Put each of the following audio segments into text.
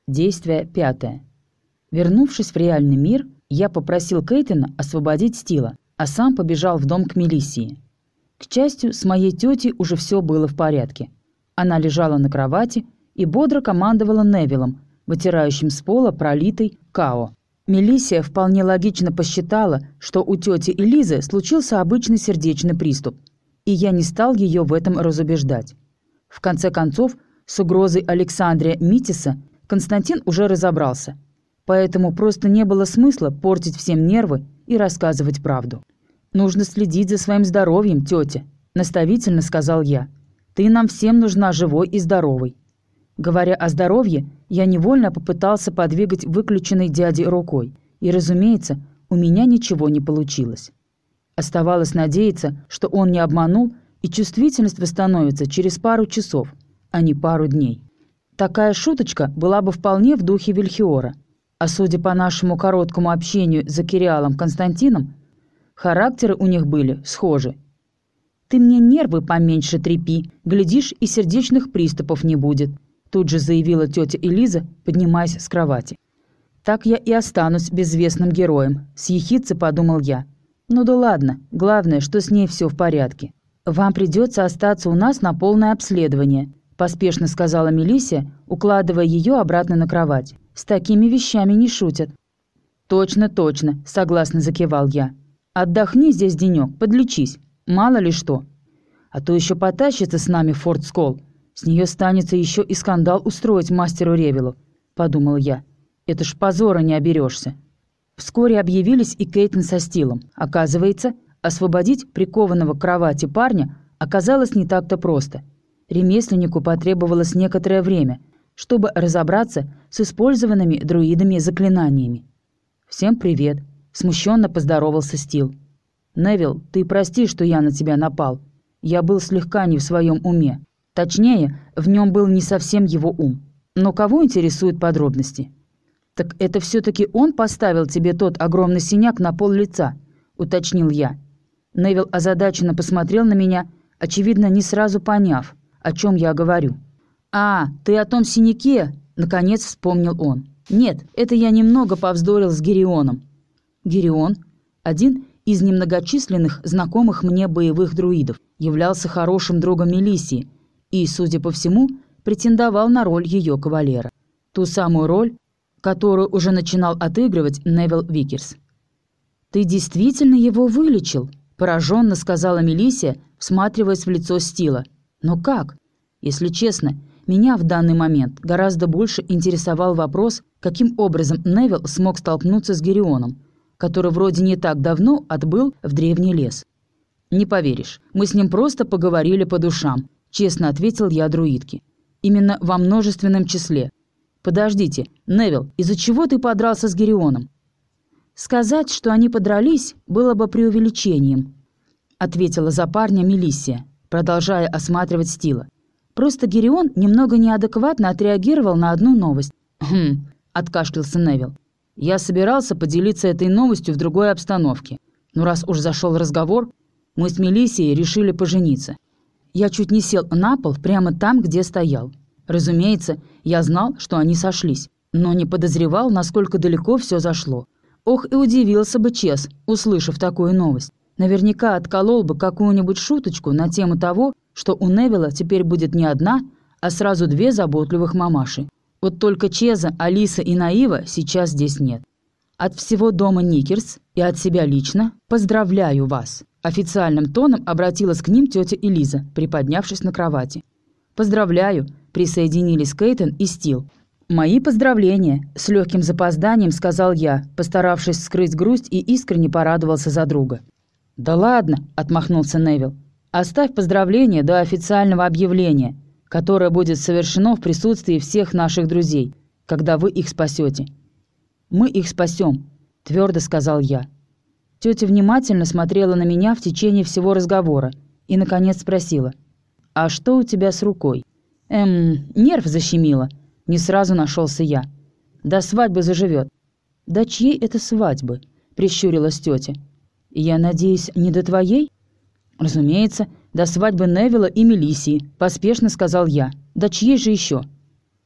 Действие 5. Вернувшись в реальный мир, я попросил Кейтена освободить Стила, а сам побежал в дом к Мелиссии. К счастью, с моей тетей уже все было в порядке. Она лежала на кровати и бодро командовала Невиллом, вытирающим с пола пролитый као. Мелиссия вполне логично посчитала, что у тети Элизы случился обычный сердечный приступ, и я не стал ее в этом разубеждать. В конце концов, с угрозой Александрия Митиса Константин уже разобрался, поэтому просто не было смысла портить всем нервы и рассказывать правду. «Нужно следить за своим здоровьем, тетя», – наставительно сказал я. «Ты нам всем нужна живой и здоровой». Говоря о здоровье, я невольно попытался подвигать выключенной дядей рукой, и, разумеется, у меня ничего не получилось. Оставалось надеяться, что он не обманул, и чувствительность восстановится через пару часов, а не пару дней. Такая шуточка была бы вполне в духе Вильхиора, а судя по нашему короткому общению с Закириалом Константином, характеры у них были схожи. «Ты мне нервы поменьше трепи, глядишь, и сердечных приступов не будет», тут же заявила тетя Элиза, поднимаясь с кровати. «Так я и останусь безвестным героем», — с ехидцей подумал я. «Ну да ладно, главное, что с ней все в порядке». «Вам придется остаться у нас на полное обследование», — поспешно сказала Мелиссия, укладывая ее обратно на кровать. «С такими вещами не шутят». «Точно, точно», — согласно закивал я. «Отдохни здесь денек, подлечись, мало ли что. А то еще потащится с нами в Форт Скол. С нее станется еще и скандал устроить мастеру Ревелу», — подумал я. «Это ж позора не оберешься». Вскоре объявились и Кейтен со Стилом. Оказывается, освободить прикованного к кровати парня оказалось не так-то просто. Ремесленнику потребовалось некоторое время, чтобы разобраться с использованными друидами заклинаниями. «Всем привет», — смущенно поздоровался Стил. «Невилл, ты прости, что я на тебя напал. Я был слегка не в своем уме. Точнее, в нем был не совсем его ум. Но кого интересуют подробности?» «Так это все-таки он поставил тебе тот огромный синяк на пол лица?» — уточнил я. Невилл озадаченно посмотрел на меня, очевидно, не сразу поняв, о чем я говорю. «А, ты о том синяке?» — наконец вспомнил он. «Нет, это я немного повздорил с Гирионом». Гирион, один из немногочисленных знакомых мне боевых друидов, являлся хорошим другом Мелиссии и, судя по всему, претендовал на роль ее кавалера. Ту самую роль, которую уже начинал отыгрывать Невилл Викерс. «Ты действительно его вылечил?» – пораженно сказала Мелиссия, всматриваясь в лицо Стила. «Но как?» Если честно, меня в данный момент гораздо больше интересовал вопрос, каким образом Невилл смог столкнуться с Гирионом, который вроде не так давно отбыл в древний лес. «Не поверишь, мы с ним просто поговорили по душам», – честно ответил я друидке. «Именно во множественном числе. Подождите, Невилл, из-за чего ты подрался с Гирионом?» «Сказать, что они подрались, было бы преувеличением», — ответила за парня Мелиссия, продолжая осматривать Стила. «Просто Гирион немного неадекватно отреагировал на одну новость». «Хм», — откашлялся Невилл. «Я собирался поделиться этой новостью в другой обстановке. Но раз уж зашел разговор, мы с Мелиссией решили пожениться». Я чуть не сел на пол прямо там, где стоял. Разумеется, я знал, что они сошлись, но не подозревал, насколько далеко все зашло. Ох, и удивился бы Чес, услышав такую новость. Наверняка отколол бы какую-нибудь шуточку на тему того, что у Невилла теперь будет не одна, а сразу две заботливых мамаши. Вот только Чеза, Алиса и Наива сейчас здесь нет. От всего дома Никерс и от себя лично поздравляю вас. Официальным тоном обратилась к ним тетя Элиза, приподнявшись на кровати. «Поздравляю», — присоединились Кейтен и Стил. «Мои поздравления», — с легким запозданием сказал я, постаравшись скрыть грусть, и искренне порадовался за друга. «Да ладно», — отмахнулся Невилл. «Оставь поздравления до официального объявления, которое будет совершено в присутствии всех наших друзей, когда вы их спасете». «Мы их спасем», — твердо сказал я. Тетя внимательно смотрела на меня в течение всего разговора и, наконец, спросила: «А что у тебя с рукой?» Нерв защемило. Не сразу нашелся я. «До свадьбы заживет». «До чьей это свадьбы?» — прищурилась тетя. «Я надеюсь, не до твоей?» «Разумеется, до свадьбы Невилла и Мелиссии», — поспешно сказал я. «Да чьей же еще?»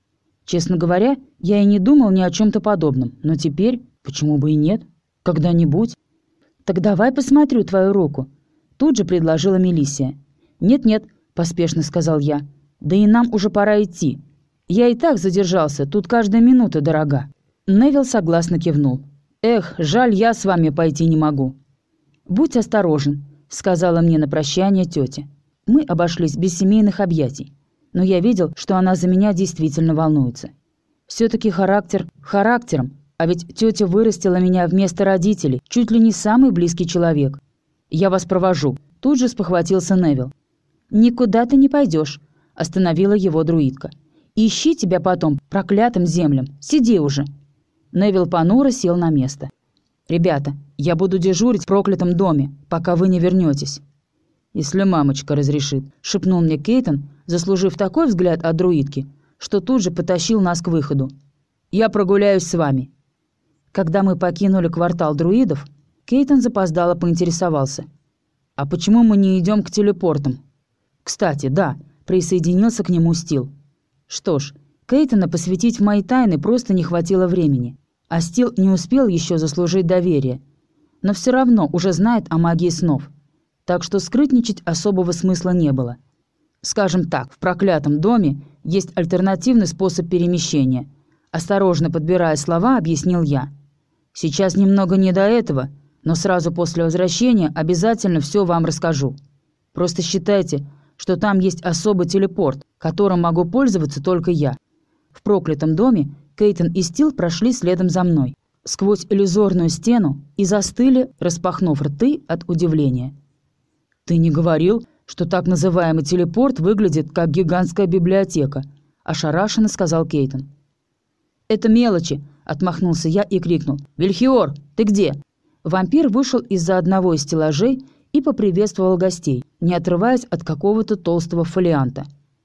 Честно говоря, я и не думал ни о чем-то подобном, но теперь, почему бы и нет? Когда-нибудь. «Так давай посмотрю твою руку», — тут же предложила Мелиссия. «Нет-нет», — поспешно сказал я, — «да и нам уже пора идти. Я и так задержался, тут каждая минута дорога». Невилл согласно кивнул. «Эх, жаль, я с вами пойти не могу». «Будь осторожен», — сказала мне на прощание тетя. Мы обошлись без семейных объятий, но я видел, что она за меня действительно волнуется. Все-таки характер характером, а ведь тетя вырастила меня вместо родителей, чуть ли не самый близкий человек. «Я вас провожу», — тут же спохватился Невилл. «Никуда ты не пойдешь», — остановила его друидка. «Ищи тебя потом проклятым землям, сиди уже». Невилл понуро сел на место. «Ребята, я буду дежурить в проклятом доме, пока вы не вернетесь». «Если мамочка разрешит», — шепнул мне Кейтон, заслужив такой взгляд от друидки, что тут же потащил нас к выходу. «Я прогуляюсь с вами». Когда мы покинули квартал друидов, Кейтон запоздало поинтересовался. «А почему мы не идем к телепортам?» «Кстати, да», — присоединился к нему Стил. Что ж, Кейтона посвятить в мои тайны просто не хватило времени, а Стил не успел еще заслужить доверие, но все равно уже знает о магии снов, так что скрытничать особого смысла не было. Скажем так, в проклятом доме есть альтернативный способ перемещения. Осторожно подбирая слова, объяснил я. Сейчас немного не до этого, но сразу после возвращения обязательно все вам расскажу. Просто считайте, что там есть особый телепорт, которым могу пользоваться только я. В проклятом доме Кейтон и Стил прошли следом за мной, сквозь иллюзорную стену, и застыли, распахнув рты от удивления. «Ты не говорил, что так называемый телепорт выглядит как гигантская библиотека?» – ошарашенно сказал Кейтон. «Это мелочи», – отмахнулся я и крикнул. «Вильхиор, ты где?» Вампир вышел из-за одного из стеллажей и поприветствовал гостей, не отрываясь от какого-то толстого фолианта.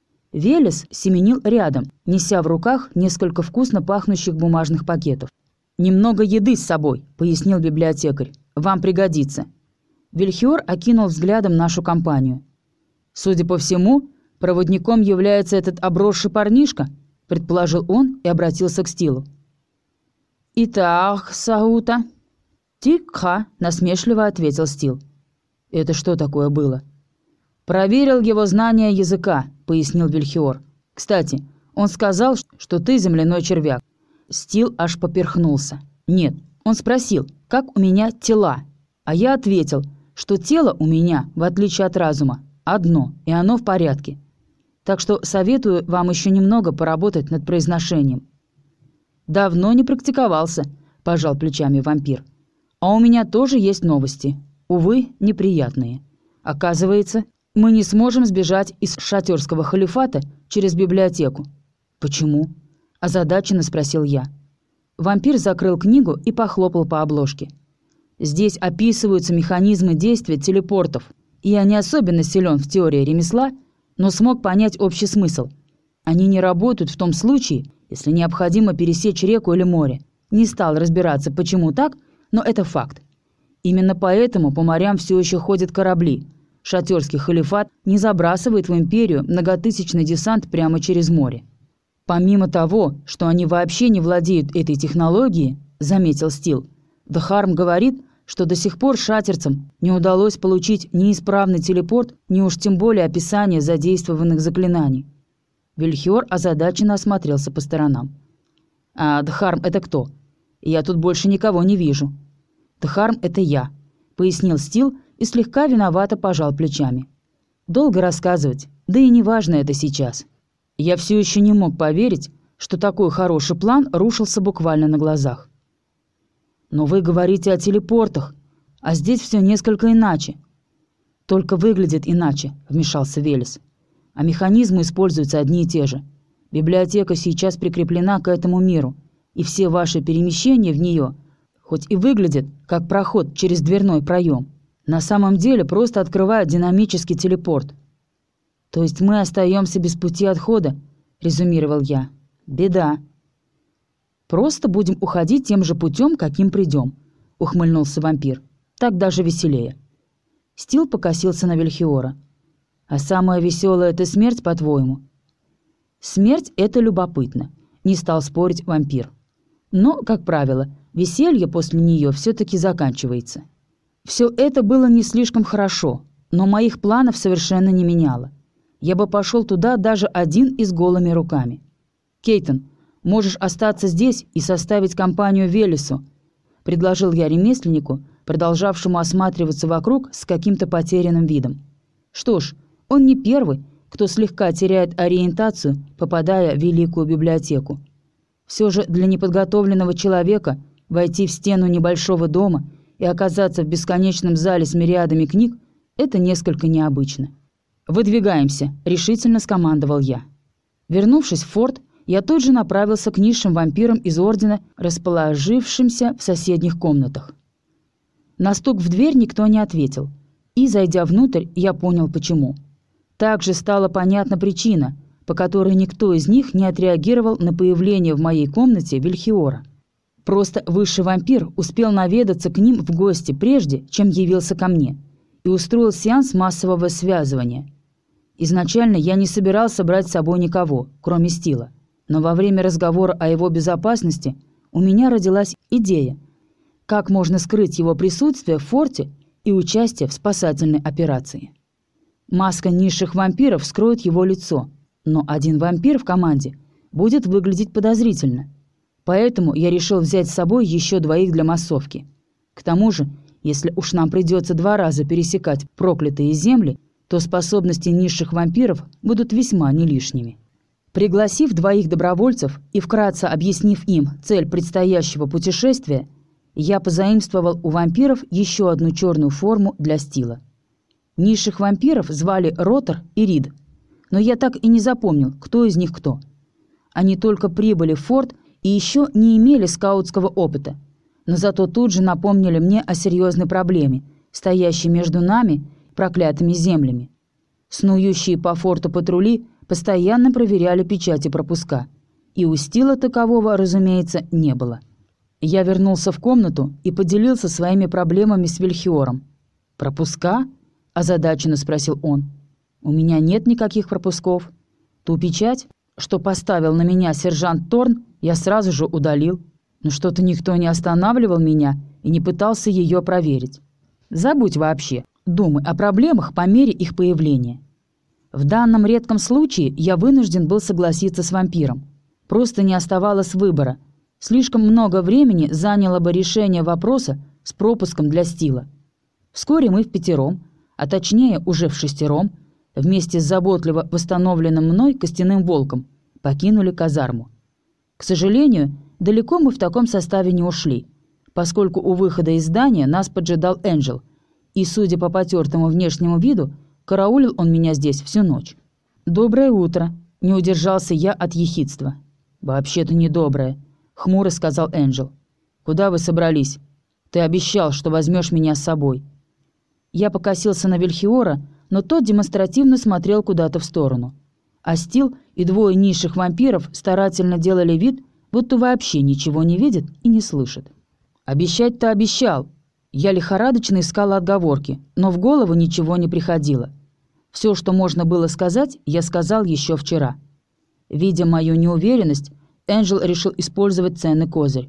Велес семенил рядом, неся в руках несколько вкусно пахнущих бумажных пакетов. «Немного еды с собой», – пояснил библиотекарь. «Вам пригодится». Вильхиор окинул взглядом нашу компанию. «Судя по всему, проводником является этот обросший парнишка», – предположил он и обратился к Стилу. «Итак, Саута». «Тикха», – насмешливо ответил Стил. «Это что такое было?» «Проверил его знание языка», — пояснил Вильхиор. «Кстати, он сказал, что ты земляной червяк». Стил аж поперхнулся. «Нет, он спросил, как у меня тела, а я ответил, что тело у меня, в отличие от разума, одно, и оно в порядке. Так что советую вам еще немного поработать над произношением». «Давно не практиковался», — пожал плечами вампир. «А у меня тоже есть новости, увы, неприятные. Оказывается, мы не сможем сбежать из шатерского халифата через библиотеку». «Почему?» – озадаченно спросил я. Вампир закрыл книгу и похлопал по обложке. «Здесь описываются механизмы действия телепортов, и я не особенно силен в теории ремесла, но смог понять общий смысл. Они не работают в том случае, если необходимо пересечь реку или море. Не стал разбираться, почему так, но это факт. Именно поэтому по морям все еще ходят корабли. Шатерский халифат не забрасывает в империю многотысячный десант прямо через море. Помимо того, что они вообще не владеют этой технологией, заметил Стил, Дхарм говорит, что до сих пор шатерцам не удалось получить ни исправный телепорт, ни уж тем более описание задействованных заклинаний. Вильхиор озадаченно осмотрелся по сторонам. «А Дхарм — это кто? Я тут больше никого не вижу». «Дхарм — это я», — пояснил Стил и слегка виновато пожал плечами. «Долго рассказывать, да и не важно это сейчас». Я все еще не мог поверить, что такой хороший план рушился буквально на глазах. «Но вы говорите о телепортах, а здесь все несколько иначе». «Только выглядит иначе», — вмешался Велес. «А механизмы используются одни и те же. Библиотека сейчас прикреплена к этому миру, и все ваши перемещения в нее, хоть и выглядят как проход через дверной проем, на самом деле просто открывают динамический телепорт». «То есть мы остаемся без пути отхода», — резюмировал я. «Беда». «Просто будем уходить тем же путем, каким придем», — ухмыльнулся вампир. «Так даже веселее». Стил покосился на Вильхиора. «А самая веселая — это смерть, по-твоему?» «Смерть — это любопытно. не стал спорить вампир. Но, как правило, веселье после нее все-таки заканчивается. Все это было не слишком хорошо, но моих планов совершенно не меняло. Я бы пошел туда даже один и с голыми руками. «Кейтон, можешь остаться здесь и составить компанию Велесу», — предложил я ремесленнику, продолжавшему осматриваться вокруг с каким-то потерянным видом. Что ж, он не первый, кто слегка теряет ориентацию, попадая в Великую библиотеку. Все же для неподготовленного человека войти в стену небольшого дома и оказаться в бесконечном зале с мириадами книг – это несколько необычно. «Выдвигаемся», – решительно скомандовал я. Вернувшись в форт, я тут же направился к низшим вампирам из Ордена, расположившимся в соседних комнатах. На стук в дверь никто не ответил, и, зайдя внутрь, я понял, почему. Также стала понятна причина, по которой никто из них не отреагировал на появление в моей комнате Вильхиора. Просто высший вампир успел наведаться к ним в гости прежде, чем явился ко мне, и устроил сеанс массового связывания. Изначально я не собирался брать с собой никого, кроме Стила, но во время разговора о его безопасности у меня родилась идея, как можно скрыть его присутствие в форте и участие в спасательной операции. Маска низших вампиров скроет его лицо, но один вампир в команде будет выглядеть подозрительно. Поэтому я решил взять с собой еще 2 для массовки. К тому же, если уж нам придется 2 раза пересекать проклятые земли, то способности низших вампиров будут весьма не лишними. Пригласив 2 добровольцев и вкратце объяснив им цель предстоящего путешествия, я позаимствовал у вампиров еще одну черную форму для Стила. Низших вампиров звали Ротор и Рид, но я так и не запомнил, кто из них кто. Они только прибыли в форт и еще не имели скаутского опыта, но зато тут же напомнили мне о серьезной проблеме, стоящей между нами и проклятыми землями. Снующие по форту патрули постоянно проверяли печати пропуска, и у Стила такового, разумеется, не было. Я вернулся в комнату и поделился своими проблемами с Вильхиором. «Пропуска?» – озадаченно спросил он. «У меня нет никаких пропусков. Ту печать, что поставил на меня сержант Торн, я сразу же удалил. Но что-то никто не останавливал меня и не пытался ее проверить. Забудь вообще, думай о проблемах по мере их появления. В данном редком случае я вынужден был согласиться с вампиром. Просто не оставалось выбора. Слишком много времени заняло бы решение вопроса с пропуском для Стила. Вскоре мы впятером, а точнее уже в 6, вместе с заботливо восстановленным мной костяным волком, покинули казарму. К сожалению, далеко мы в таком составе не ушли, поскольку у выхода из здания нас поджидал Энджел, и, судя по потертому внешнему виду, караулил он меня здесь всю ночь. «Доброе утро», — не удержался я от ехидства. «Вообще-то недоброе», — хмуро сказал Энджел. «Куда вы собрались? Ты обещал, что возьмешь меня с собой». Я покосился на Вильхиора, но тот демонстративно смотрел куда-то в сторону. А Стил и 2 низших вампиров старательно делали вид, будто вообще ничего не видят и не слышат. «Обещать-то обещал». Я лихорадочно искал отговорки, но в голову ничего не приходило. Все, что можно было сказать, я сказал еще вчера. Видя мою неуверенность, Энджел решил использовать ценный козырь.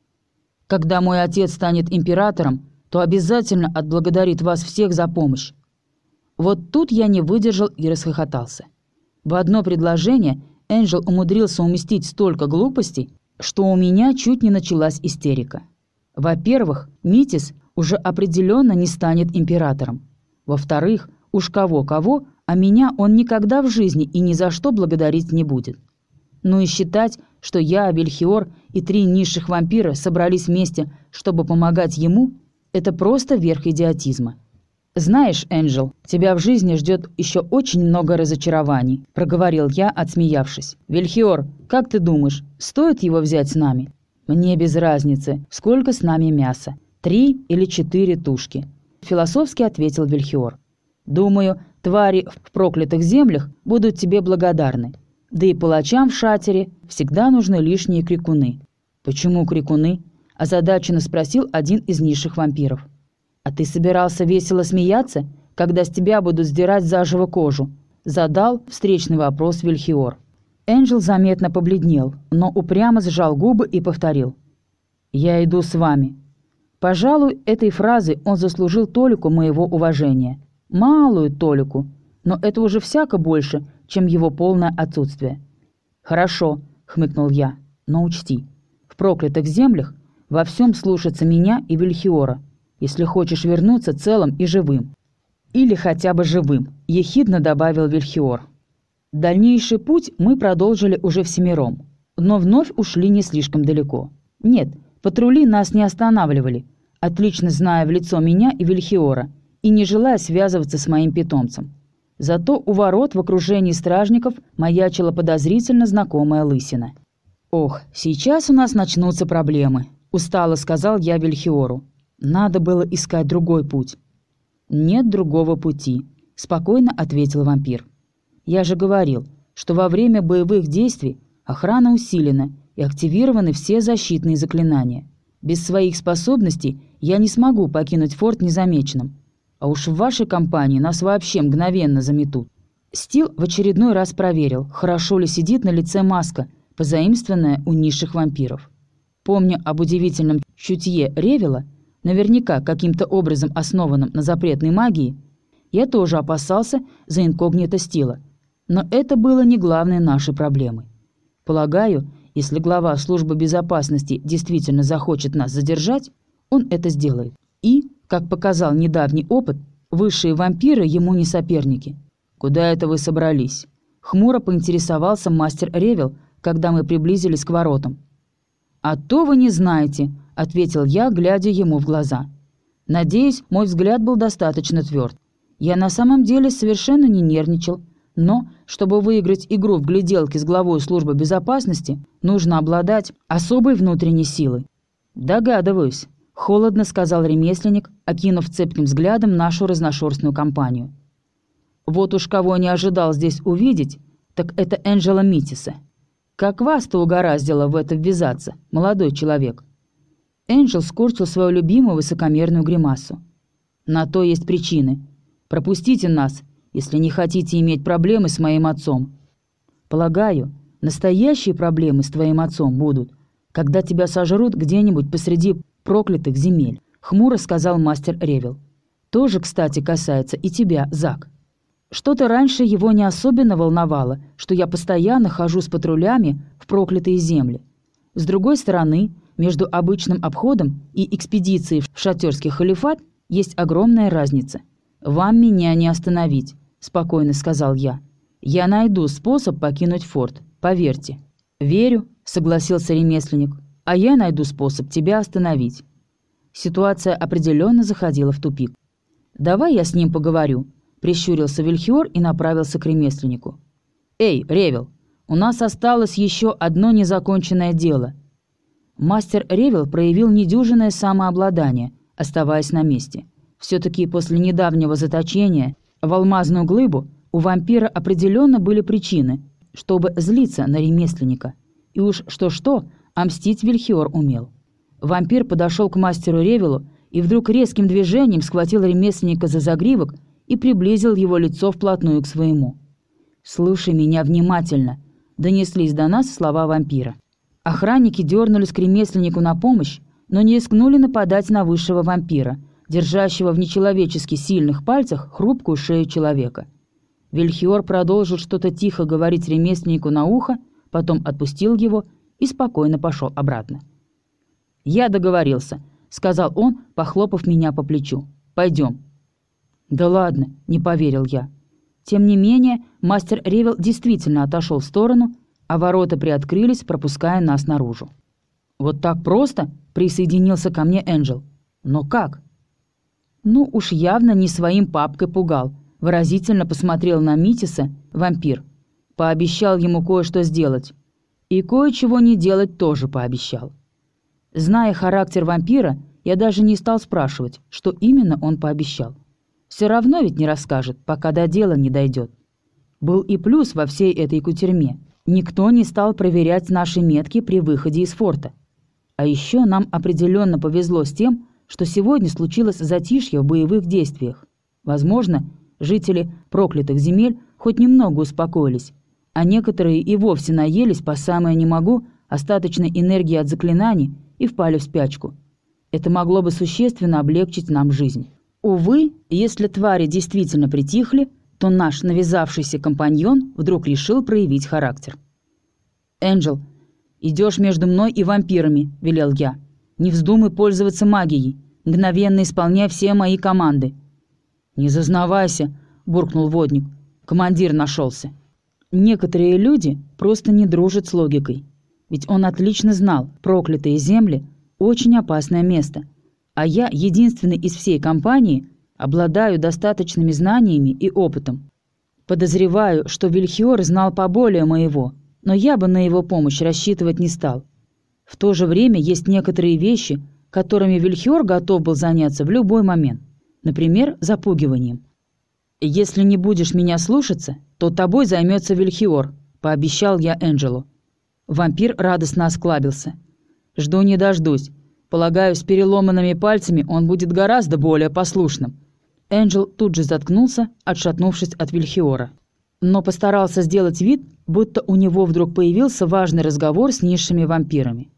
«Когда мой отец станет императором, то обязательно отблагодарит вас всех за помощь». Вот тут я не выдержал и расхохотался. В одно предложение Энджел умудрился уместить столько глупостей, что у меня чуть не началась истерика. Во-первых, Митис уже определенно не станет императором. Во-вторых, уж кого-кого, а меня он никогда в жизни и ни за что благодарить не будет. Ну и считать, что я, Вильхиор и 3 низших вампира собрались вместе, чтобы помогать ему, это просто верх идиотизма. «Знаешь, Энджел, тебя в жизни ждет еще очень много разочарований», — проговорил я, отсмеявшись. «Вильхиор, как ты думаешь, стоит его взять с нами?» «Мне без разницы, сколько с нами мяса. 3 или 4 тушки», — философски ответил Вильхиор. «Думаю, твари в проклятых землях будут тебе благодарны. Да и палачам в шатере всегда нужны лишние крикуны». «Почему крикуны?» — озадаченно спросил один из низших вампиров. «А ты собирался весело смеяться, когда с тебя будут сдирать заживо кожу?» — задал встречный вопрос Вильхиор. Энджел заметно побледнел, но упрямо сжал губы и повторил: «Я иду с вами». Пожалуй, этой фразой он заслужил толику моего уважения. Малую толику, но это уже всяко больше, чем его полное отсутствие. «Хорошо», — хмыкнул я, — «но учти, в проклятых землях во всем слушаться меня и Вильхиора, если хочешь вернуться целым и живым». «Или хотя бы живым», — ехидно добавил Вильхиор. Дальнейший путь мы продолжили уже всемиром, но вновь ушли не слишком далеко. Нет, патрули нас не останавливали, отлично зная в лицо меня и Вильхиора, и не желая связываться с моим питомцем. Зато у ворот в окружении стражников маячила подозрительно знакомая лысина. «Ох, сейчас у нас начнутся проблемы», — устало сказал я Вильхиору. «Надо было искать другой путь». «Нет другого пути», — спокойно ответил вампир. «Я же говорил, что во время боевых действий охрана усилена и активированы все защитные заклинания. Без своих способностей я не смогу покинуть форт незамеченным. А уж в вашей компании нас вообще мгновенно заметут». Стил в очередной раз проверил, хорошо ли сидит на лице маска, позаимствованная у низших вампиров. Помня об удивительном чутье Ревела, наверняка каким-то образом основанном на запретной магии, я тоже опасался за инкогнито Стила. Но это было не главной нашей проблемой. Полагаю, если глава службы безопасности действительно захочет нас задержать, он это сделает. И, как показал недавний опыт, высшие вампиры ему не соперники. «Куда это вы собрались?» — хмуро поинтересовался мастер Ревел, когда мы приблизились к воротам. «А то вы не знаете», — ответил я, глядя ему в глаза. Надеюсь, мой взгляд был достаточно тверд. Я на самом деле совершенно не нервничал, но, чтобы выиграть игру в гляделки с главой службы безопасности, нужно обладать особой внутренней силой. «Догадываюсь», — холодно сказал ремесленник, окинув цепким взглядом нашу разношерстную компанию. «Вот уж кого не ожидал здесь увидеть, так это Энджела Митиса. Как вас-то угораздило в это ввязаться, молодой человек?» Энджел скорчил свою любимую высокомерную гримасу. «На то есть причины. Пропустите нас, если не хотите иметь проблемы с моим отцом. Полагаю, настоящие проблемы с твоим отцом будут, когда тебя сожрут где-нибудь посреди проклятых земель», — хмуро сказал мастер Ревел. «Тоже, кстати, касается и тебя, Зак. Что-то раньше его не особенно волновало, что я постоянно хожу с патрулями в проклятые земли. С другой стороны, между обычным обходом и экспедицией в шатерский халифат есть огромная разница. Вам меня не остановить», — спокойно сказал я. «Я найду способ покинуть форт, поверьте». «Верю», — согласился ремесленник, — «а я найду способ тебя остановить». Ситуация определенно заходила в тупик. «Давай я с ним поговорю», — прищурился Вильхиор и направился к ремесленнику. «Эй, Ревел, у нас осталось еще одно незаконченное дело». Мастер Ревел проявил недюжинное самообладание, оставаясь на месте. Все-таки после недавнего заточения в алмазную глыбу у вампира определенно были причины, чтобы злиться на ремесленника. И уж что-что, а мстить Вильхиор умел. Вампир подошел к мастеру Ревелу и вдруг резким движением схватил ремесленника за загривок и приблизил его лицо вплотную к своему. «Слушай меня внимательно», — донеслись до нас слова вампира. Охранники дернулись к ремесленнику на помощь, но не рискнули нападать на высшего вампира, держащего в нечеловечески сильных пальцах хрупкую шею человека. Вильхиор продолжил что-то тихо говорить ремесленнику на ухо, потом отпустил его и спокойно пошел обратно. «Я договорился», — сказал он, похлопав меня по плечу. «Пойдем». «Да ладно», — не поверил я. Тем не менее, мастер Ревел действительно отошел в сторону, а ворота приоткрылись, пропуская нас наружу. «Вот так просто?» — присоединился ко мне Энджел. «Но как?» «Ну уж явно не своим папкой пугал», — выразительно посмотрел на Митиса вампир. Пообещал ему кое-что сделать. И кое-чего не делать тоже пообещал. Зная характер вампира, я даже не стал спрашивать, что именно он пообещал. Все равно ведь не расскажет, пока до дела не дойдет. Был и плюс во всей этой кутерьме. Никто не стал проверять наши метки при выходе из форта. А еще нам определенно повезло с тем, что сегодня случилось затишье в боевых действиях. Возможно, жители проклятых земель хоть немного успокоились, а некоторые и вовсе наелись по самое не могу остаточной энергии от заклинаний и впали в спячку. Это могло бы существенно облегчить нам жизнь. Увы, если твари действительно притихли, то наш навязавшийся компаньон вдруг решил проявить характер. «Энджел, идешь между мной и вампирами», — велел я. «Не вздумай пользоваться магией, мгновенно исполняй все мои команды». «Не зазнавайся», — буркнул водник. «Командир нашелся». Некоторые люди просто не дружат с логикой. Ведь он отлично знал, проклятые земли — очень опасное место. А я, единственный из всей компании, обладаю достаточными знаниями и опытом. Подозреваю, что Вильхиор знал поболее моего, но я бы на его помощь рассчитывать не стал. В то же время есть некоторые вещи, которыми Вильхиор готов был заняться в любой момент. Например, запугиванием. «Если не будешь меня слушаться, то тобой займется Вильхиор», — пообещал я Энджелу. Вампир радостно осклабился. «Жду не дождусь. Полагаю, с переломанными пальцами он будет гораздо более послушным». Энджел тут же заткнулся, отшатнувшись от Вильхиора. Но постарался сделать вид, будто у него вдруг появился важный разговор с низшими вампирами.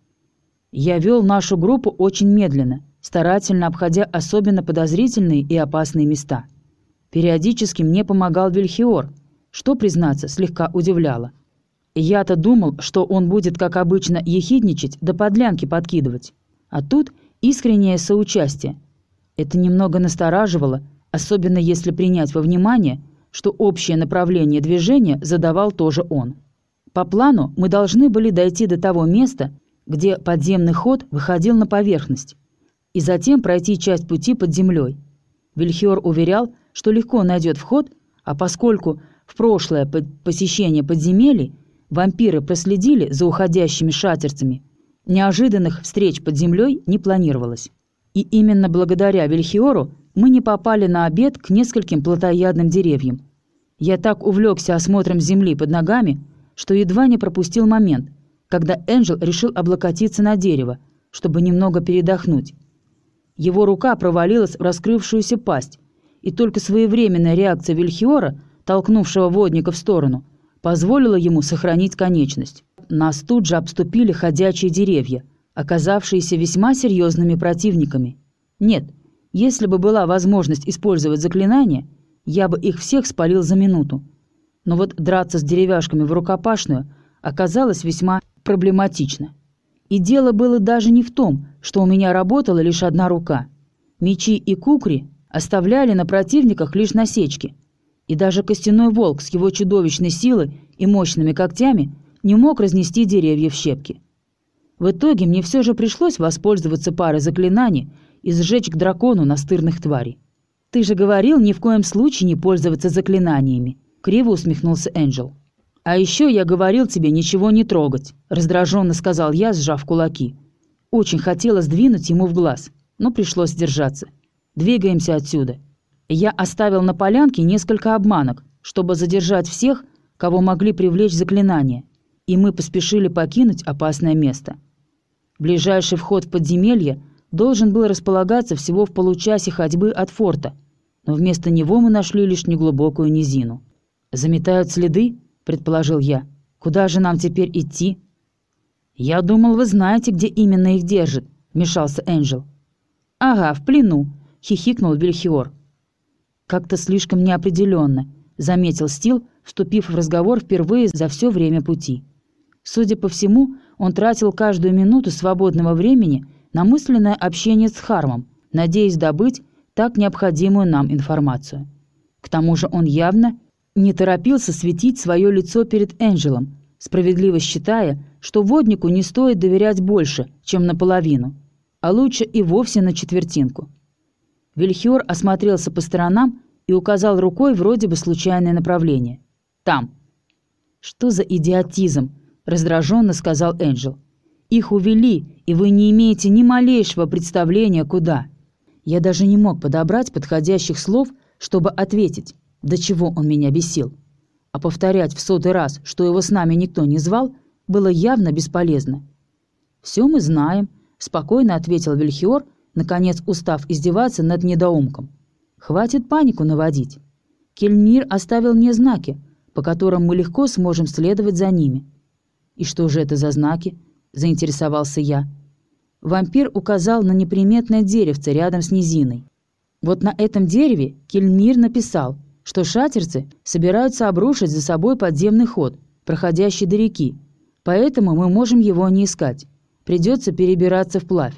Я вел нашу группу очень медленно, старательно обходя особенно подозрительные и опасные места. Периодически мне помогал Вильхиор, что, признаться, слегка удивляло. Я-то думал, что он будет, как обычно, ехидничать да подлянки подкидывать. А тут искреннее соучастие. Это немного настораживало, особенно если принять во внимание, что общее направление движения задавал тоже он. По плану мы должны были дойти до того места, где подземный ход выходил на поверхность, и затем пройти часть пути под землей. Вильхиор уверял, что легко найдет вход, а поскольку в прошлое посещение подземелий вампиры проследили за уходящими шатерцами, неожиданных встреч под землей не планировалось. И именно благодаря Вильхиору мы не попали на обед к нескольким плотоядным деревьям. Я так увлекся осмотром земли под ногами, что едва не пропустил момент, когда Энджел решил облокотиться на дерево, чтобы немного передохнуть. Его рука провалилась в раскрывшуюся пасть, и только своевременная реакция Вильхиора, толкнувшего водника в сторону, позволила ему сохранить конечность. Нас тут же обступили ходячие деревья, оказавшиеся весьма серьезными противниками. Нет, если бы была возможность использовать заклинания, я бы их всех спалил за минуту. Но вот драться с деревяшками в рукопашную оказалось весьма проблематично. И дело было даже не в том, что у меня работала лишь одна рука. Мечи и кукри оставляли на противниках лишь насечки, и даже костяной волк с его чудовищной силой и мощными когтями не мог разнести деревья в щепки. В итоге мне все же пришлось воспользоваться парой заклинаний и сжечь к дракону настырных тварей. «Ты же говорил ни в коем случае не пользоваться заклинаниями», — криво усмехнулся Энджел. «А еще я говорил тебе ничего не трогать», — раздраженно сказал я, сжав кулаки. Очень хотелось двинуть ему в глаз, но пришлось сдержаться. «Двигаемся отсюда». Я оставил на полянке несколько обманок, чтобы задержать всех, кого могли привлечь заклинания, и мы поспешили покинуть опасное место. Ближайший вход в подземелье должен был располагаться всего в получасе ходьбы от форта, но вместо него мы нашли лишь неглубокую низину. «Заметают следы?» — предположил я. «Куда же нам теперь идти?» «Я думал, вы знаете, где именно их держат», — вмешался Энджел. «Ага, в плену», — хихикнул Вильхиор. «Как-то слишком неопределенно», — заметил Стил, вступив в разговор впервые за все время пути. Судя по всему, он тратил каждую минуту свободного времени на мысленное общение с Хармом, надеясь добыть так необходимую нам информацию. К тому же он явно не торопился светить свое лицо перед Энджелом, справедливо считая, что воднику не стоит доверять больше, чем наполовину, а лучше и вовсе на четвертинку. Вильхиор осмотрелся по сторонам и указал рукой вроде бы случайное направление. «Там». «Что за идиотизм?» — раздраженно сказал Энджел. «Их увели, и вы не имеете ни малейшего представления, куда». Я даже не мог подобрать подходящих слов, чтобы ответить, до чего он меня бесил. А повторять в 100-й раз, что его с нами никто не звал, было явно бесполезно. «Все мы знаем», — спокойно ответил Вильхиор, наконец устав издеваться над недоумком. «Хватит панику наводить. Кельмир оставил мне знаки, по которым мы легко сможем следовать за ними». «И что же это за знаки?» – заинтересовался я. Вампир указал на неприметное деревце рядом с низиной. «Вот на этом дереве Кельмир написал, что шатерцы собираются обрушить за собой подземный ход, проходящий до реки, поэтому мы можем его не искать. Придется перебираться вплавь».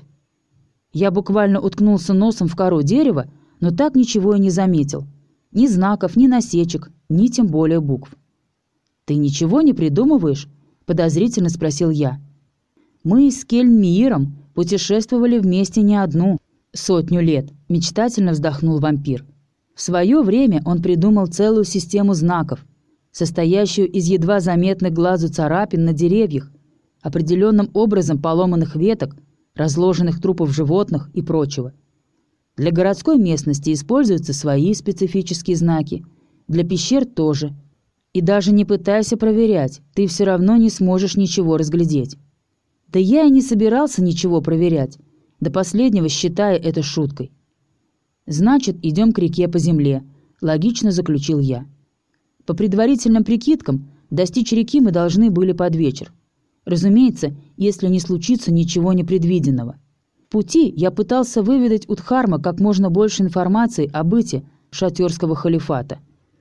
Я буквально уткнулся носом в кору дерева, но так ничего и не заметил. Ни знаков, ни насечек, ни тем более букв. «Ты ничего не придумываешь?» – подозрительно спросил я. «Мы с Кельмиром путешествовали вместе не 100 лет», – мечтательно вздохнул вампир. В свое время он придумал целую систему знаков, состоящую из едва заметных глазу царапин на деревьях, определенным образом поломанных веток, разложенных трупов животных и прочего. Для городской местности используются свои специфические знаки, для пещер тоже. И даже не пытайся проверять, ты все равно не сможешь ничего разглядеть. Да я и не собирался ничего проверять, до последнего считая это шуткой. «Значит, идем к реке по земле», — логично заключил я. По предварительным прикидкам, достичь реки мы должны были под вечер. Разумеется, если не случится ничего непредвиденного. В пути я пытался выведать у Дхарма как можно больше информации о быте шатерского халифата.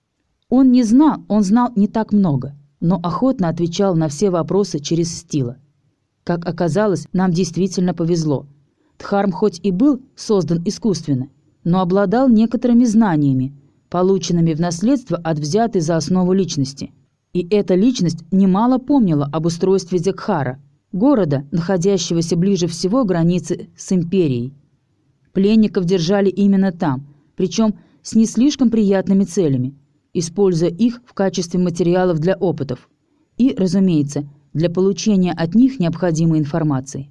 Он знал не так много, но охотно отвечал на все вопросы через Стила. Как оказалось, нам действительно повезло. Дхарм хоть и был создан искусственно, но обладал некоторыми знаниями, полученными в наследство от взятой за основу личности. И эта личность немало помнила об устройстве Зекхара, города, находящегося ближе всего к границе с империей. Пленников держали именно там, причем с не слишком приятными целями, используя их в качестве материалов для опытов и, разумеется, для получения от них необходимой информации.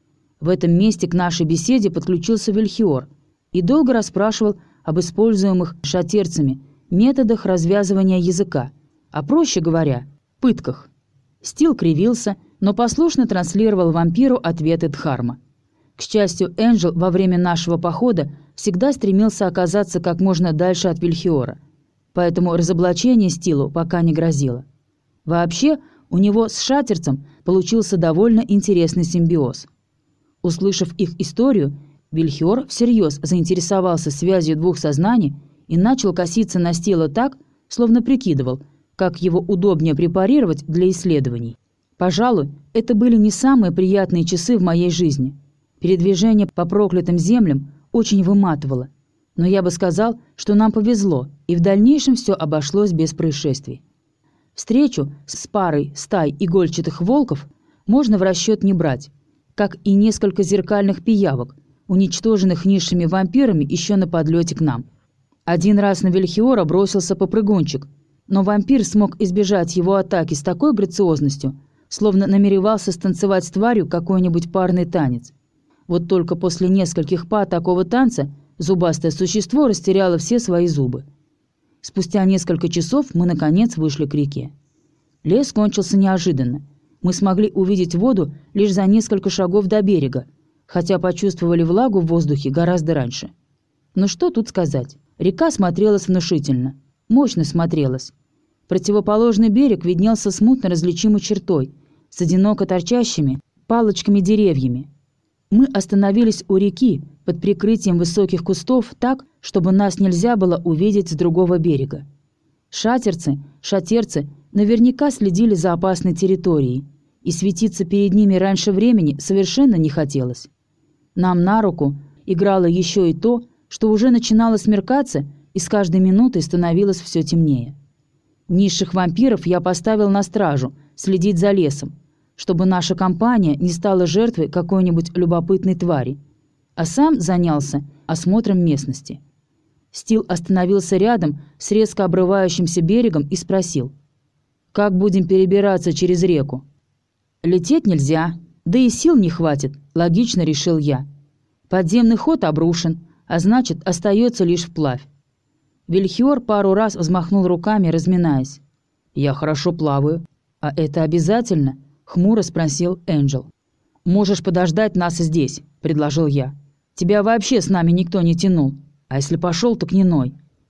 В этом месте к нашей беседе подключился Вильхиор и долго расспрашивал об используемых шатерцами методах развязывания языка, а проще говоря, пытках. Стил кривился, но послушно транслировал вампиру ответы Дхарма. К счастью, Энджел во время нашего похода всегда стремился оказаться как можно дальше от Вильхиора, поэтому разоблачение Стилу пока не грозило. Вообще, у него с шатерцем получился довольно интересный симбиоз. Услышав их историю, Вильхиор всерьез заинтересовался связью двух сознаний и начал коситься на Стила так, словно прикидывал, как его удобнее препарировать для исследований. Пожалуй, это были не самые приятные часы в моей жизни. Передвижение по проклятым землям очень выматывало. Но я бы сказал, что нам повезло, и в дальнейшем все обошлось без происшествий. Встречу с парой стай игольчатых волков можно в расчет не брать, как и несколько зеркальных пиявок, уничтоженных низшими вампирами еще на подлете к нам. Один раз на Вильхиора бросился попрыгунчик, но вампир смог избежать его атаки с такой грациозностью, словно намеревался станцевать с тварью какой-нибудь парный танец. Вот только после нескольких па такого танца зубастое существо растеряло все свои зубы. Спустя несколько часов мы, наконец, вышли к реке. Лес кончился неожиданно. Мы смогли увидеть воду лишь за несколько шагов до берега, хотя почувствовали влагу в воздухе гораздо раньше. Но что тут сказать? Река смотрелась внушительно, мощно смотрелась. Противоположный берег виднелся смутно различимой чертой, с одиноко торчащими палочками-деревьями. Мы остановились у реки под прикрытием высоких кустов так, чтобы нас нельзя было увидеть с другого берега. Шатерцы наверняка следили за опасной территорией, и светиться перед ними раньше времени совершенно не хотелось. Нам на руку играло еще и то, что уже начинало смеркаться, и с каждой минутой становилось все темнее. Низших вампиров я поставил на стражу, следить за лесом, чтобы наша компания не стала жертвой какой-нибудь любопытной твари, а сам занялся осмотром местности. Стил остановился рядом с резко обрывающимся берегом и спросил: «Как будем перебираться через реку?» «Лететь нельзя, да и сил не хватит», — логично решил я. «Подземный ход обрушен, а значит, остается лишь вплавь». Вильхиор пару раз взмахнул руками, разминаясь. «Я хорошо плаваю». «А это обязательно?» — хмуро спросил Энджел. «Можешь подождать нас здесь», — предложил я. «Тебя вообще с нами никто не тянул, а если пошел, так не ной».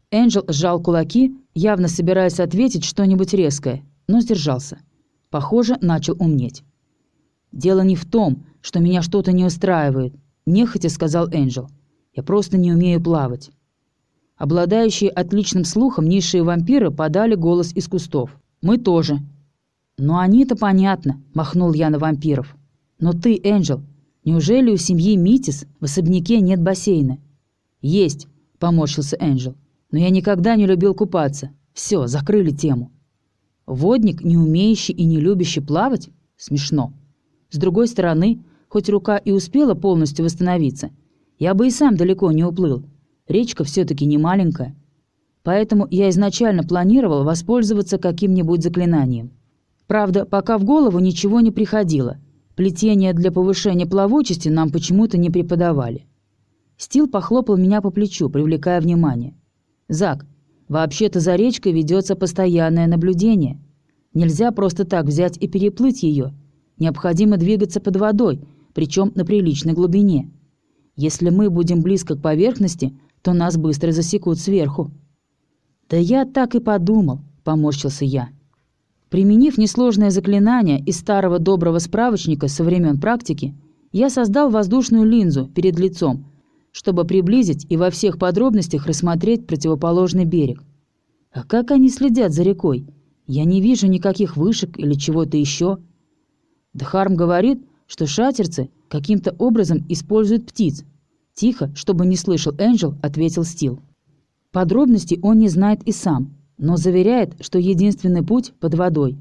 Энджел сжал кулаки, явно собираясь ответить что-нибудь резкое, но сдержался. Похоже, начал умнеть. «Дело не в том, что меня что-то не устраивает», – нехотя сказал Энджел. «Я просто не умею плавать». Обладающие отличным слухом низшие вампиры подали голос из кустов. «Мы тоже». «Ну они-то понятно», – махнул я на вампиров. «Но ты, Энджел, неужели у семьи Митис в особняке нет бассейна?» «Есть», – поморщился Энджел. «Но я никогда не любил купаться. Все, закрыли тему». «Водник, не умеющий и не любящий плавать? Смешно. С другой стороны, хоть рука и успела полностью восстановиться, я бы и сам далеко не уплыл. Речка все-таки не маленькая. Поэтому я изначально планировал воспользоваться каким-нибудь заклинанием. Правда, пока в голову ничего не приходило. Плетение для повышения плавучести нам почему-то не преподавали». Стил похлопал меня по плечу, привлекая внимание. «Зак, вообще-то за речкой ведется постоянное наблюдение. Нельзя просто так взять и переплыть ее. Необходимо двигаться под водой, причем на приличной глубине. Если мы будем близко к поверхности, то нас быстро засекут сверху». «Да я так и подумал», — поморщился я. Применив несложное заклинание из старого доброго справочника со времен практики, я создал воздушную линзу перед лицом, чтобы приблизить и во всех подробностях рассмотреть противоположный берег. А как они следят за рекой? Я не вижу никаких вышек или чего-то еще. Дхарм говорит, что шатерцы каким-то образом используют птиц. Тихо, чтобы не слышал Энджел, ответил Стил. Подробностей он не знает и сам, но заверяет, что единственный путь под водой.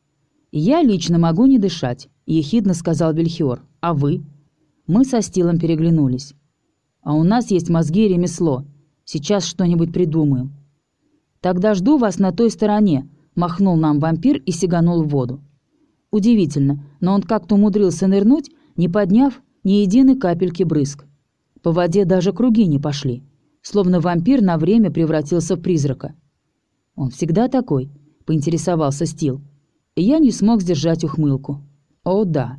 «Я лично могу не дышать», — ехидно сказал Вильхиор. «А вы?» Мы со Стилом переглянулись. «А у нас есть мозги и ремесло. Сейчас что-нибудь придумаем». «Тогда жду вас на той стороне», — махнул нам вампир и сиганул в воду. Удивительно, но он как-то умудрился нырнуть, не подняв ни единой капельки брызг. По воде даже круги не пошли, словно вампир на время превратился в призрака. «Он всегда такой?» — поинтересовался Стил. И я не смог сдержать ухмылку. «О, да».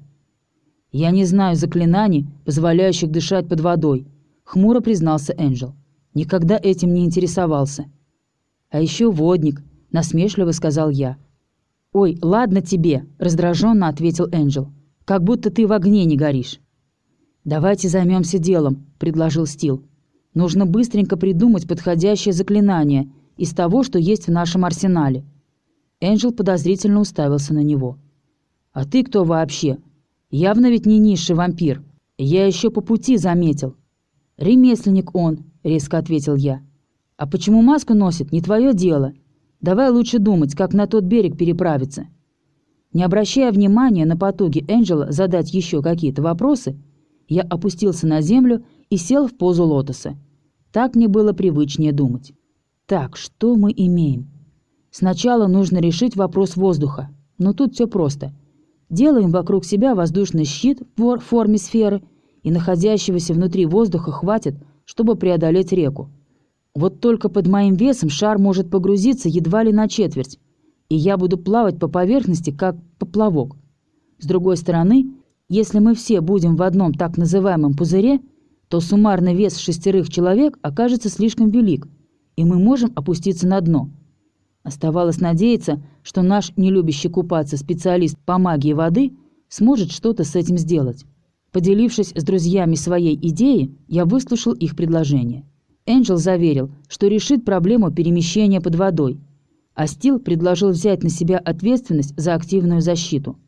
«Я не знаю заклинаний, позволяющих дышать под водой», — хмуро признался Энджел. «Никогда этим не интересовался». «А еще водник», — насмешливо сказал я. «Ой, ладно тебе», — раздраженно ответил Энджел. «Как будто ты в огне не горишь». «Давайте займемся делом», — предложил Стил. «Нужно быстренько придумать подходящее заклинание из того, что есть в нашем арсенале». Энджел подозрительно уставился на него. «А ты кто вообще? Явно ведь не низший вампир. Я еще по пути заметил». «Ремесленник он», — резко ответил я. «А почему маску носит, не твое дело. Давай лучше думать, как на тот берег переправиться». Не обращая внимания на потуги Энджела задать еще какие-то вопросы, я опустился на землю и сел в позу лотоса. Так мне было привычнее думать. Так, что мы имеем? Сначала нужно решить вопрос воздуха. Но тут все просто. Делаем вокруг себя воздушный щит в форме сферы, и находящегося внутри воздуха хватит, чтобы преодолеть реку. Вот только под моим весом шар может погрузиться едва ли на четверть, и я буду плавать по поверхности, как поплавок. С другой стороны, если мы все будем в одном так называемом пузыре, то суммарный вес 6 человек окажется слишком велик, и мы можем опуститься на дно. Оставалось надеяться, что наш нелюбящий купаться специалист по магии воды сможет что-то с этим сделать. Поделившись с друзьями своей идеей, я выслушал их предложение. Энджел заверил, что решит проблему перемещения под водой, а Стил предложил взять на себя ответственность за активную защиту.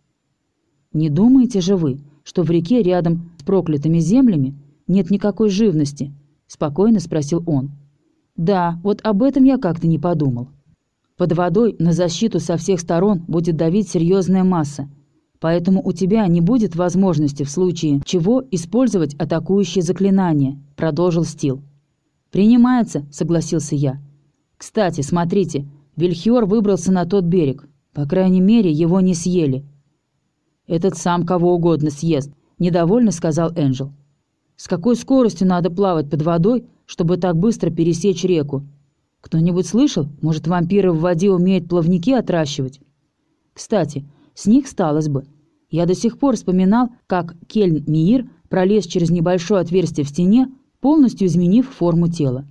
«Не думаете же вы, что в реке рядом с проклятыми землями нет никакой живности?» – спокойно спросил он. «Да, вот об этом я как-то не подумал. Под водой на защиту со всех сторон будет давить серьезная масса, поэтому у тебя не будет возможности в случае чего использовать атакующие заклинания», – продолжил Стил. «Принимается», – согласился я. «Кстати, смотрите, Вильхиор выбрался на тот берег. По крайней мере, его не съели». «Этот сам кого угодно съест», – недовольно сказал Энджел. «С какой скоростью надо плавать под водой, чтобы так быстро пересечь реку? Кто-нибудь слышал? Может, вампиры в воде умеют плавники отращивать? Кстати, с них сталось бы. Я до сих пор вспоминал, как Кельн Миир пролез через небольшое отверстие в стене, полностью изменив форму тела.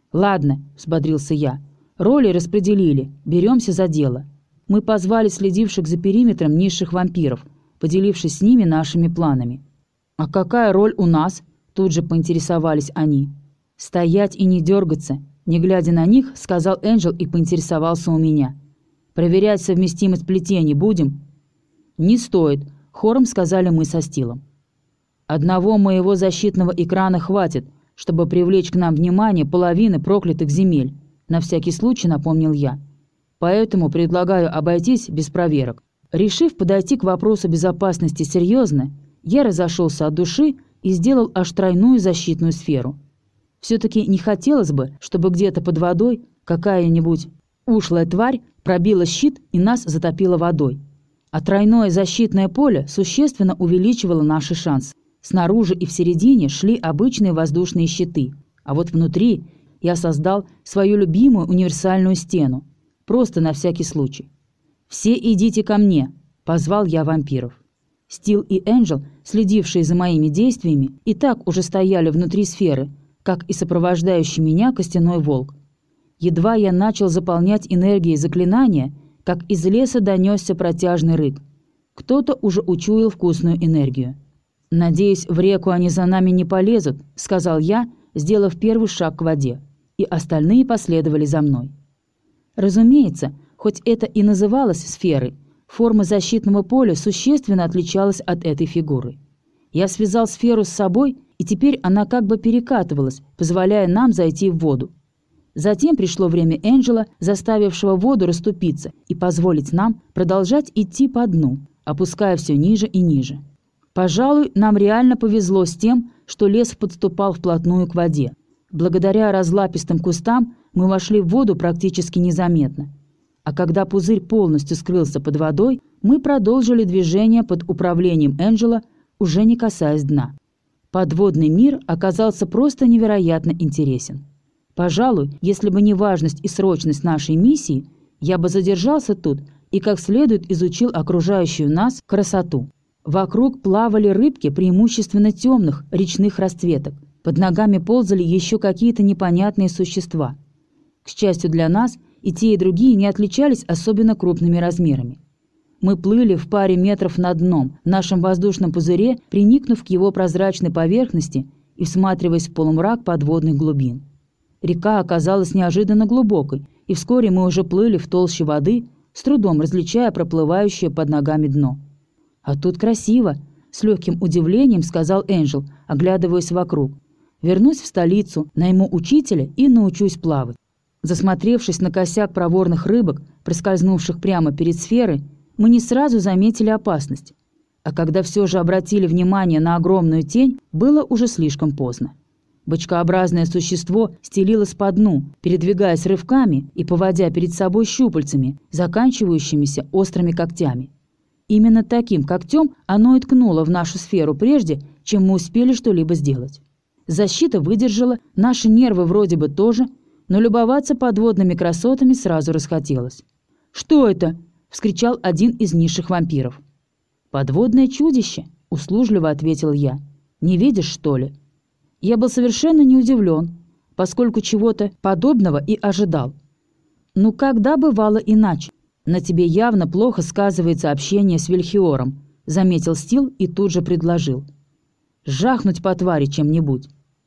«Ладно», – взбодрился я. «Роли распределили, беремся за дело». Мы позвали следивших за периметром низших вампиров, поделившись с ними нашими планами. «А какая роль у нас?» – тут же поинтересовались они. «Стоять и не дергаться», – не глядя на них, сказал Энджел и поинтересовался у меня. «Проверять совместимость плетений будем?» «Не стоит», – хором сказали мы со Стилом. «Одного моего защитного экрана хватит, чтобы привлечь к нам внимание половины проклятых земель», – на всякий случай напомнил я. «Поэтому предлагаю обойтись без проверок». Решив подойти к вопросу безопасности серьезно, я разошелся от души и сделал аж тройную защитную сферу. Все-таки не хотелось бы, чтобы где-то под водой какая-нибудь ушлая тварь пробила щит и нас затопила водой. А тройное защитное поле существенно увеличивало наши шансы. Снаружи и в середине шли обычные воздушные щиты, а вот внутри я создал свою любимую универсальную стену, просто на всякий случай. «Все идите ко мне», – позвал я вампиров. Стил и Энджел, следившие за моими действиями, и так уже стояли внутри сферы, как и сопровождающий меня костяной волк. Едва я начал заполнять энергией заклинания, как из леса донесся протяжный рык. Кто-то уже учуял вкусную энергию. «Надеюсь, в реку они за нами не полезут», — сказал я, сделав первый шаг к воде, и остальные последовали за мной. Разумеется, хоть это и называлось сферой, форма защитного поля существенно отличалась от этой фигуры. Я связал сферу с собой, и теперь она как бы перекатывалась, позволяя нам зайти в воду. Затем пришло время Энджела, заставившего воду расступиться и позволить нам продолжать идти по дну, опуская все ниже и ниже. Пожалуй, нам реально повезло с тем, что лес подступал вплотную к воде. Благодаря разлапистым кустам мы вошли в воду практически незаметно. А когда пузырь полностью скрылся под водой, мы продолжили движение под управлением Энджела, уже не касаясь дна. Подводный мир оказался просто невероятно интересен. Пожалуй, если бы не важность и срочность нашей миссии, я бы задержался тут и как следует изучил окружающую нас красоту. Вокруг плавали рыбки преимущественно темных речных расцветок. Под ногами ползали еще какие-то непонятные существа. К счастью для нас, и те, и другие не отличались особенно крупными размерами. Мы плыли в паре метров над дном, в нашем воздушном пузыре, приникнув к его прозрачной поверхности и всматриваясь в полумрак подводных глубин. Река оказалась неожиданно глубокой, и вскоре мы уже плыли в толще воды, с трудом различая проплывающее под ногами дно. «А тут красиво», — с легким удивлением сказал Энджел, оглядываясь вокруг. «Вернусь в столицу, найму учителя и научусь плавать». Засмотревшись на косяк проворных рыбок, проскользнувших прямо перед сферой, мы не сразу заметили опасность. А когда все же обратили внимание на огромную тень, было уже слишком поздно. Бочкообразное существо стелилось по дну, передвигаясь рывками и поводя перед собой щупальцами, заканчивающимися острыми когтями. Именно таким когтем оно и ткнуло в нашу сферу прежде, чем мы успели что-либо сделать. Защита выдержала, наши нервы вроде бы тоже, но любоваться подводными красотами сразу расхотелось. «Что это?» — вскричал один из низших вампиров. «Подводное чудище», — услужливо ответил я. «Не видишь, что ли?» Я был совершенно не удивлен, поскольку чего-то подобного и ожидал. «Ну, когда бывало иначе? На тебе явно плохо сказывается общение с Вильхиором», — заметил Стил и тут же предложил. «Жахнуть по твари чем-нибудь».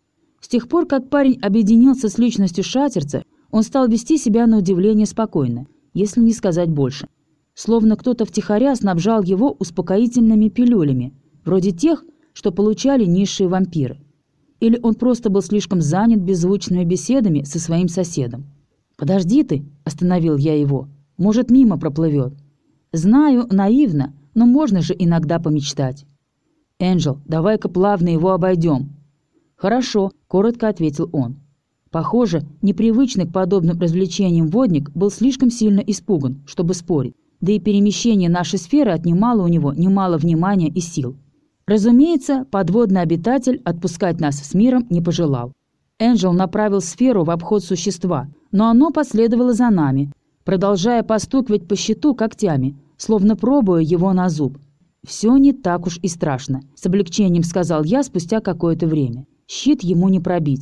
С тех пор, как парень объединился с личностью Шатерца, он стал вести себя на удивление спокойно, если не сказать больше. Словно кто-то втихаря снабжал его успокоительными пилюлями, вроде тех, что получали низшие вампиры. Или он просто был слишком занят беззвучными беседами со своим соседом. «Подожди ты», — остановил я его, — «может, мимо проплывет». «Знаю, наивно, но можно же иногда помечтать». «Энджел, давай-ка плавно его обойдем». «Хорошо», — коротко ответил он. Похоже, непривычный к подобным развлечениям водник был слишком сильно испуган, чтобы спорить, да и перемещение нашей сферы отнимало у него немало внимания и сил. Разумеется, подводный обитатель отпускать нас с миром не пожелал. Энджел направил сферу в обход существа, но оно последовало за нами, продолжая постукивать по щиту когтями, словно пробуя его на зуб. «Все не так уж и страшно», — с облегчением сказал я спустя какое-то время. «Щит ему не пробить».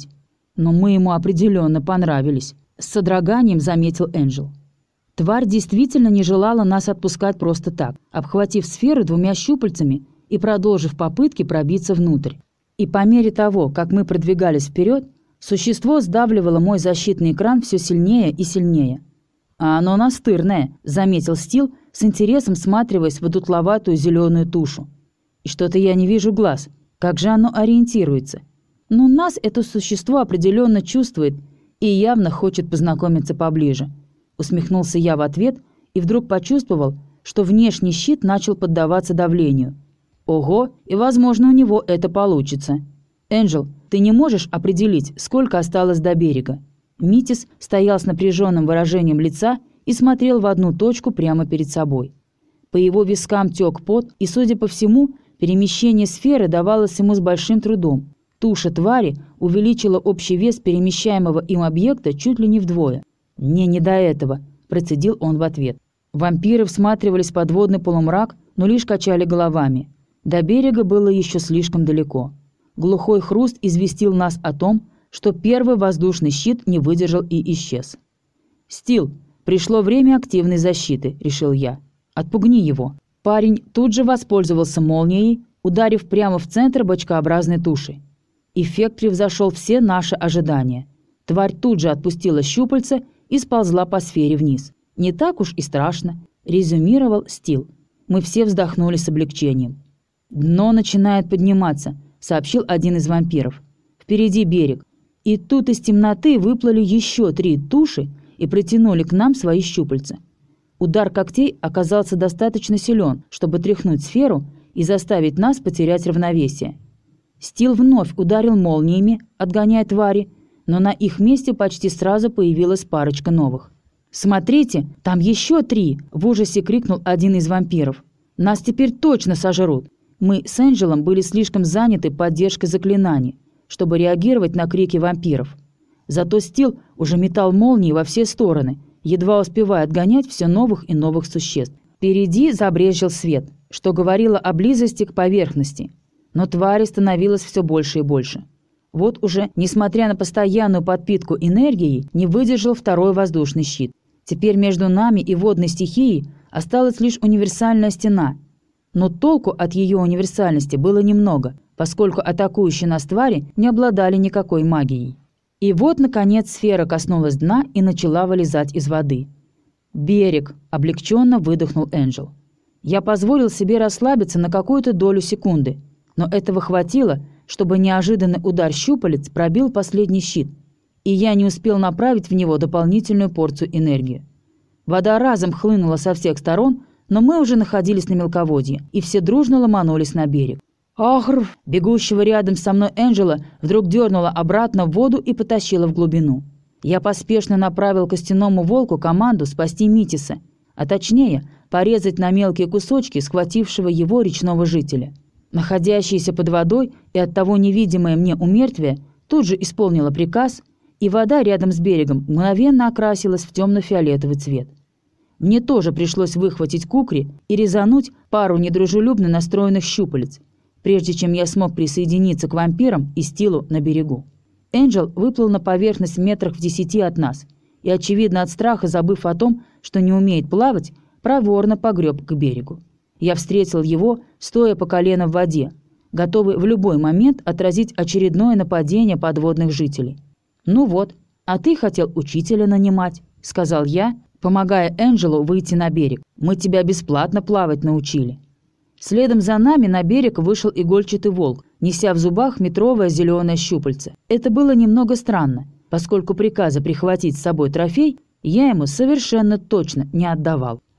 Но мы ему определенно понравились, с содроганием заметил Энджел. Тварь действительно не желала нас отпускать просто так, обхватив сферу двумя щупальцами и продолжив попытки пробиться внутрь. И по мере того, как мы продвигались вперед, существо сдавливало мой защитный экран все сильнее и сильнее. «А оно настырное», — заметил Стил, с интересом всматриваясь в одутловатую зеленую тушу. «И что-то я не вижу глаз. Как же оно ориентируется? Но нас это существо определенно чувствует и явно хочет познакомиться поближе». Усмехнулся я в ответ и вдруг почувствовал, что внешний щит начал поддаваться давлению. Ого, и, возможно, у него это получится. «Энджел, ты не можешь определить, сколько осталось до берега?» Митис стоял с напряженным выражением лица и смотрел в одну точку прямо перед собой. По его вискам тек пот, и, судя по всему, перемещение сферы давалось ему с большим трудом. Туша твари увеличила общий вес перемещаемого им объекта чуть ли не вдвое. «Мне не до этого», – процедил он в ответ. Вампиры всматривались в подводный полумрак, но лишь качали головами. До берега было еще слишком далеко. Глухой хруст известил нас о том, что первый воздушный щит не выдержал и исчез. «Стил, пришло время активной защиты», – решил я. «Отпугни его». Парень тут же воспользовался молнией, ударив прямо в центр бочкообразной туши. Эффект превзошел все наши ожидания. Тварь тут же отпустила щупальца и сползла по сфере вниз. «Не так уж и страшно», – резюмировал Стил. Мы все вздохнули с облегчением. «Дно начинает подниматься», – сообщил один из вампиров. «Впереди берег». И тут из темноты выплыли еще 3 туши и протянули к нам свои щупальца. Удар когтей оказался достаточно силен, чтобы тряхнуть сферу и заставить нас потерять равновесие. Стил вновь ударил молниями, отгоняя твари, но на их месте почти сразу появилась парочка новых. «Смотрите, там еще 3!» – в ужасе крикнул один из вампиров. «Нас теперь точно сожрут!» Мы с Энджелом были слишком заняты поддержкой заклинаний, чтобы реагировать на крики вампиров. Зато Стил уже метал молнии во все стороны, едва успевая отгонять все новых и новых существ. Впереди забрезжил свет, что говорило о близости к поверхности. Но твари становилось все больше и больше. Вот уже, несмотря на постоянную подпитку энергией, не выдержал второй воздушный щит. Теперь между нами и водной стихией осталась лишь универсальная стена. Но толку от ее универсальности было немного, поскольку атакующие нас твари не обладали никакой магией. И вот, наконец, сфера коснулась дна и начала вылезать из воды. «Берег!» – облегченно выдохнул Энджел. Я позволил себе расслабиться на какую-то долю секунды, но этого хватило, чтобы неожиданный удар щупалец пробил последний щит, и я не успел направить в него дополнительную порцию энергии. Вода разом хлынула со всех сторон, но мы уже находились на мелководье, и все дружно ломанулись на берег. «Ахр!» Бегущего рядом со мной Энджела вдруг дернула обратно в воду и потащила в глубину. Я поспешно направил костяному волку команду спасти Митиса, а точнее, порезать на мелкие кусочки схватившего его речного жителя. Находящееся под водой и оттого невидимое мне умертвие тут же исполнило приказ, и вода рядом с берегом мгновенно окрасилась в темно-фиолетовый цвет. Мне тоже пришлось выхватить кукри и резануть пару недружелюбно настроенных щупалец, прежде чем я смог присоединиться к вампирам и Стилу на берегу. Энджел выплыл на поверхность в метрах в 10 от нас и, очевидно от страха, забыв о том, что не умеет плавать, проворно погреб к берегу. Я встретил его, стоя по колено в воде, готовый в любой момент отразить очередное нападение подводных жителей. «Ну вот, а ты хотел учителя нанимать», — сказал я, помогая Энджелу выйти на берег. «Мы тебя бесплатно плавать научили». Следом за нами на берег вышел игольчатый волк, неся в зубах метровое зеленое щупальце. Это было немного странно, поскольку приказа прихватить с собой трофей я ему совершенно точно не отдавал.